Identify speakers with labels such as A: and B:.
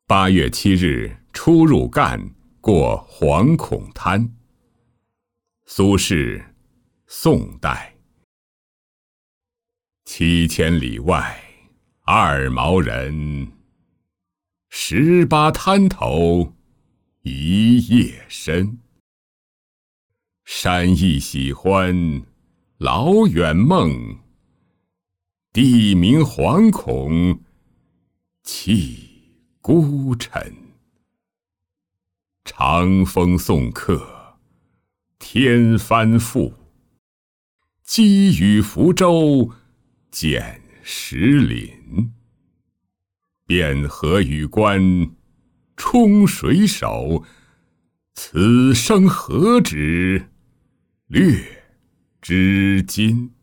A: 8月7日出入赣，过惶恐滩。苏轼，宋代。7000里外二毛人，18滩头一夜深。山意喜欢老远梦，地名惶恐泣孤臣。长风送客天翻覆，积雨浮舟见石林。汴河与关冲水手，此生何止略知今。